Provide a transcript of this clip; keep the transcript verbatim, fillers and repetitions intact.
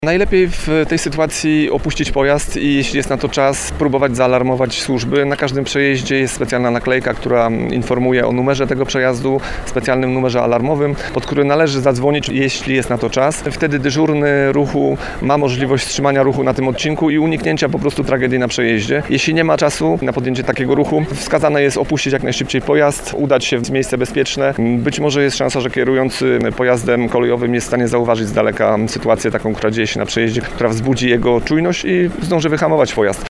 Najlepiej w tej sytuacji opuścić pojazd i jeśli jest na to czas, próbować zaalarmować służby. Na każdym przejeździe jest specjalna naklejka, która informuje o numerze tego przejazdu, specjalnym numerze alarmowym, pod który należy zadzwonić, jeśli jest na to czas. Wtedy dyżurny ruchu ma możliwość wstrzymania ruchu na tym odcinku i uniknięcia po prostu tragedii na przejeździe. Jeśli nie ma czasu na podjęcie takiego ruchu, wskazane jest opuścić jak najszybciej pojazd, udać się w miejsce bezpieczne. Być może jest szansa, że kierujący pojazdem kolejowym jest w stanie zauważyć z daleka sytuację taką, która dzieje się na przejeździe, która wzbudzi jego czujność i zdąży wyhamować pojazd.